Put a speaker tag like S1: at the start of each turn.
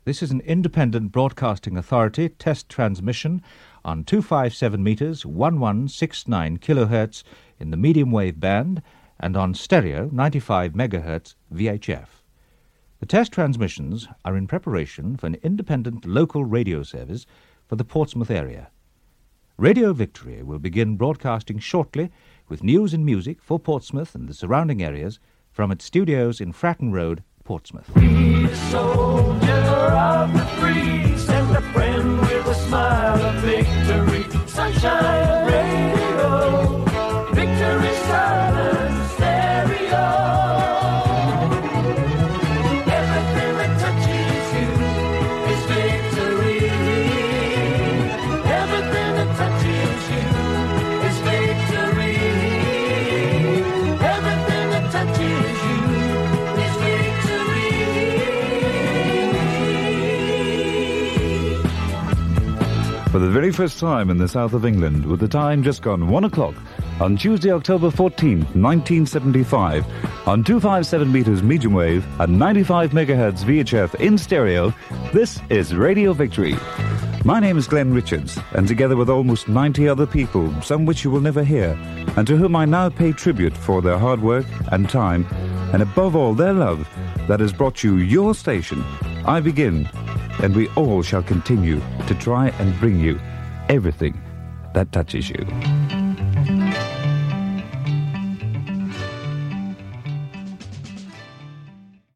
S1: This is an independent broadcasting authority test transmission on 257 meters, 1169 kilohertz in the medium wave band and on stereo 95 megahertz VHF. The test transmissions are in preparation for an independent local radio service for the Portsmouth area. Radio Victory will begin broadcasting shortly with news and music for Portsmouth and the surrounding areas from its studios in Fratton Road, Portsmouth.
S2: Be a soldier of the free, send a friend with a smile of victory. Sunshine Radio, Victory Silent Stereo. Everything that touches you is victory. Everything that touches you is victory. Everything that touches you is victory.
S3: For the very first time in the south of England, with the time just gone 1 o'clock, on Tuesday, October 14th, 1975, on 257 meters medium wave and 95 megahertz VHF in stereo, this is Radio Victory. My name is Glenn Richards, and together with almost 90 other people, some which you will never hear, and to whom I now pay tribute for their hard work and time, and above all their love that has brought you your station, I begin, and we all shall continue to try and bring you everything that touches you.